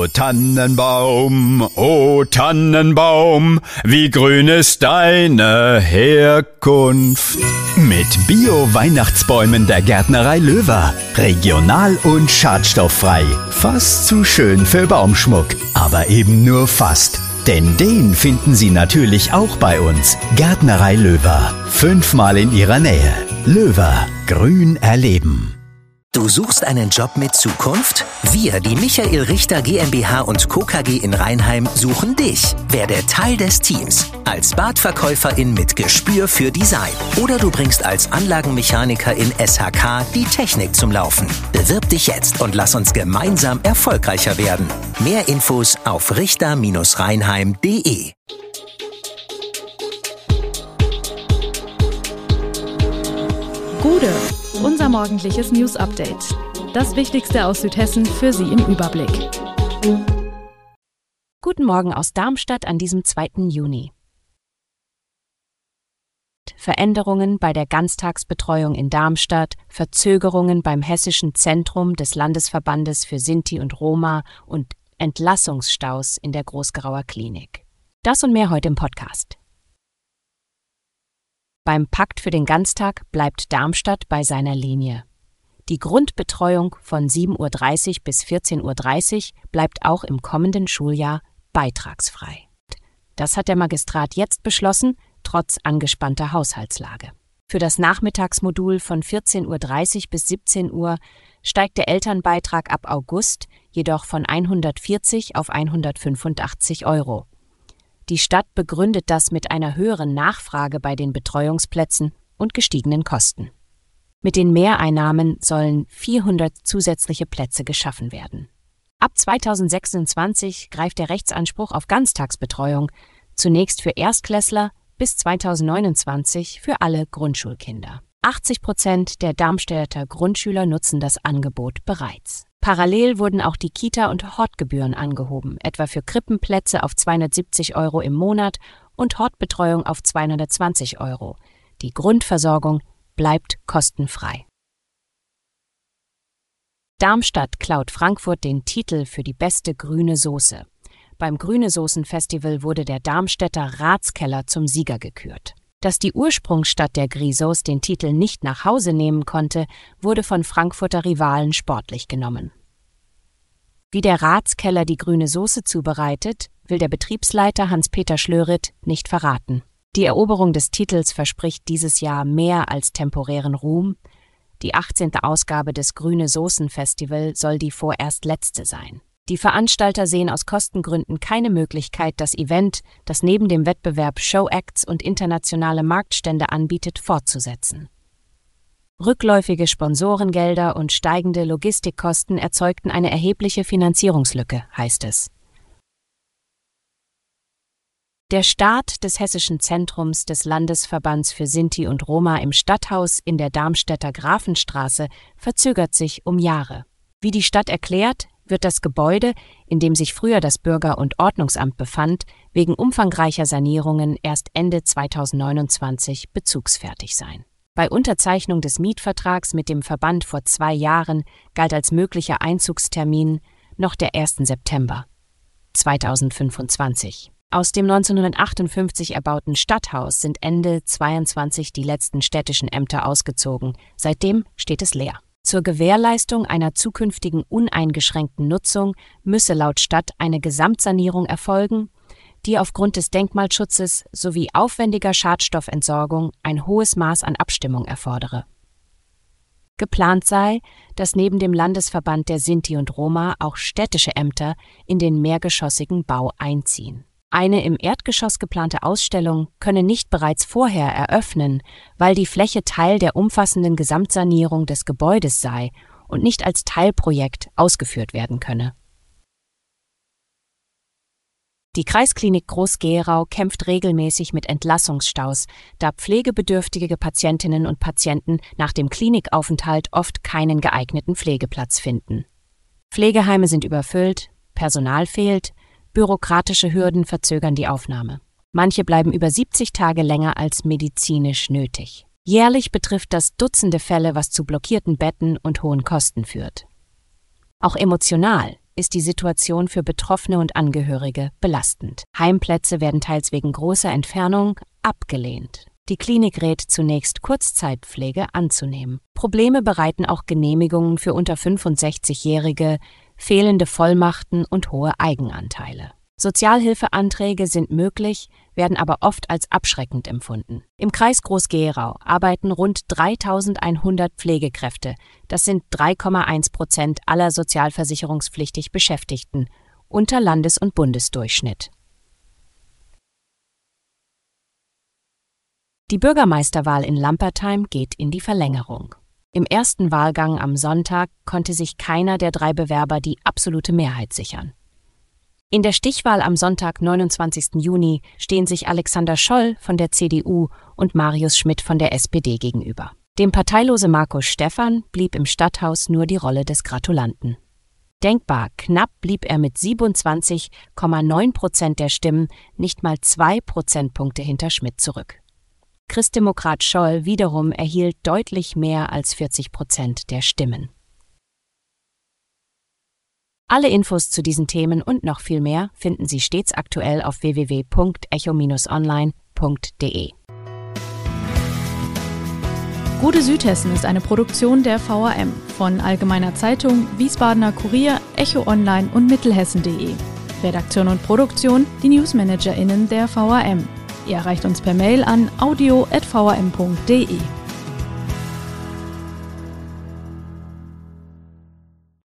O Tannenbaum, wie grün ist deine Herkunft. Mit Bio-Weihnachtsbäumen der Gärtnerei Löwer. Regional und schadstofffrei. Fast zu schön für Baumschmuck. Aber eben nur fast. Denn den finden Sie natürlich auch bei uns. Gärtnerei Löwer. 5-mal in Ihrer Nähe. Löwer. Grün erleben. Du suchst einen Job mit Zukunft? Wir, die Michael Richter GmbH und Co. KG in Rheinheim, suchen dich. Werde Teil des Teams. Als Badverkäuferin mit Gespür für Design. Oder du bringst als Anlagenmechaniker in SHK die Technik zum Laufen. Bewirb dich jetzt und lass uns gemeinsam erfolgreicher werden. Mehr Infos auf richter-rheinheim.de. Gude, unser morgendliches News-Update. Das Wichtigste aus Südhessen für Sie im Überblick. Guten Morgen aus Darmstadt an diesem 2. Juni. Veränderungen bei der Ganztagsbetreuung in Darmstadt, Verzögerungen beim Hessischen Zentrum des Landesverbandes für Sinti und Roma und Entlassungsstaus in der Großgerauer Klinik. Das und mehr heute im Podcast. Beim Pakt für den Ganztag bleibt Darmstadt bei seiner Linie. Die Grundbetreuung von 7:30 Uhr bis 14:30 Uhr bleibt auch im kommenden Schuljahr beitragsfrei. Das hat der Magistrat jetzt beschlossen, trotz angespannter Haushaltslage. Für das Nachmittagsmodul von 14:30 Uhr bis 17 Uhr steigt der Elternbeitrag ab August jedoch von 140 auf 185 €. Die Stadt begründet das mit einer höheren Nachfrage bei den Betreuungsplätzen und gestiegenen Kosten. Mit den Mehreinnahmen sollen 400 zusätzliche Plätze geschaffen werden. Ab 2026 greift der Rechtsanspruch auf Ganztagsbetreuung, zunächst für Erstklässler, bis 2029 für alle Grundschulkinder. 80% der Darmstädter Grundschüler nutzen das Angebot bereits. Parallel wurden auch die Kita- und Hortgebühren angehoben, etwa für Krippenplätze auf 270 € im Monat und Hortbetreuung auf 220 €. Die Grundversorgung bleibt kostenfrei. Darmstadt klaut Frankfurt den Titel für die beste grüne Soße. Beim Grüne Soßen-Festival wurde der Darmstädter Ratskeller zum Sieger gekürt. Dass die Ursprungsstadt der Grisos den Titel nicht nach Hause nehmen konnte, wurde von Frankfurter Rivalen sportlich genommen. Wie der Ratskeller die grüne Soße zubereitet, will der Betriebsleiter Hans-Peter Schlörit nicht verraten. Die Eroberung des Titels verspricht dieses Jahr mehr als temporären Ruhm. Die 18. Ausgabe des Grüne Soßen-Festival soll die vorerst letzte sein. Die Veranstalter sehen aus Kostengründen keine Möglichkeit, das Event, das neben dem Wettbewerb Showacts und internationale Marktstände anbietet, fortzusetzen. Rückläufige Sponsorengelder und steigende Logistikkosten erzeugten eine erhebliche Finanzierungslücke, heißt es. Der Start des Hessischen Zentrums des Landesverbands für Sinti und Roma im Stadthaus in der Darmstädter Grafenstraße verzögert sich um Jahre. Wie die Stadt erklärt, wird das Gebäude, in dem sich früher das Bürger- und Ordnungsamt befand, wegen umfangreicher Sanierungen erst Ende 2029 bezugsfertig sein. Bei Unterzeichnung des Mietvertrags mit dem Verband vor 2 Jahren galt als möglicher Einzugstermin noch der 1. September 2025. Aus dem 1958 erbauten Stadthaus sind Ende 22 die letzten städtischen Ämter ausgezogen. Seitdem steht es leer. Zur Gewährleistung einer zukünftigen uneingeschränkten Nutzung müsse laut Stadt eine Gesamtsanierung erfolgen, die aufgrund des Denkmalschutzes sowie aufwendiger Schadstoffentsorgung ein hohes Maß an Abstimmung erfordere. Geplant sei, dass neben dem Landesverband der Sinti und Roma auch städtische Ämter in den mehrgeschossigen Bau einziehen. Eine im Erdgeschoss geplante Ausstellung könne nicht bereits vorher eröffnen, weil die Fläche Teil der umfassenden Gesamtsanierung des Gebäudes sei und nicht als Teilprojekt ausgeführt werden könne. Die Kreisklinik Groß-Gerau kämpft regelmäßig mit Entlassungsstaus, da pflegebedürftige Patientinnen und Patienten nach dem Klinikaufenthalt oft keinen geeigneten Pflegeplatz finden. Pflegeheime sind überfüllt, Personal fehlt, bürokratische Hürden verzögern die Aufnahme. Manche bleiben über 70 Tage länger als medizinisch nötig. Jährlich betrifft das Dutzende Fälle, was zu blockierten Betten und hohen Kosten führt. Auch emotional, ist die Situation für Betroffene und Angehörige belastend. Heimplätze werden teils wegen großer Entfernung abgelehnt. Die Klinik rät zunächst, Kurzzeitpflege anzunehmen. Probleme bereiten auch Genehmigungen für unter 65-Jährige, fehlende Vollmachten und hohe Eigenanteile. Sozialhilfeanträge sind möglich, werden aber oft als abschreckend empfunden. Im Kreis Groß-Gerau arbeiten rund 3.100 Pflegekräfte. Das sind 3,1% aller sozialversicherungspflichtig Beschäftigten, unter Landes- und Bundesdurchschnitt. Die Bürgermeisterwahl in Lampertheim geht in die Verlängerung. Im ersten Wahlgang am Sonntag konnte sich keiner der 3 Bewerber die absolute Mehrheit sichern. In der Stichwahl am Sonntag, 29. Juni, stehen sich Alexander Scholl von der CDU und Marius Schmidt von der SPD gegenüber. Dem parteilose Markus Stephan blieb im Stadthaus nur die Rolle des Gratulanten. Denkbar knapp blieb er mit 27,9% der Stimmen nicht mal 2 Prozentpunkte hinter Schmidt zurück. Christdemokrat Scholl wiederum erhielt deutlich mehr als 40% der Stimmen. Alle Infos zu diesen Themen und noch viel mehr finden Sie stets aktuell auf www.echo-online.de. Gute Südhessen ist eine Produktion der VRM von Allgemeiner Zeitung, Wiesbadener Kurier, Echo Online und Mittelhessen.de. Redaktion und Produktion die NewsmanagerInnen der VRM. Ihr erreicht uns per Mail an audio@vrm.de.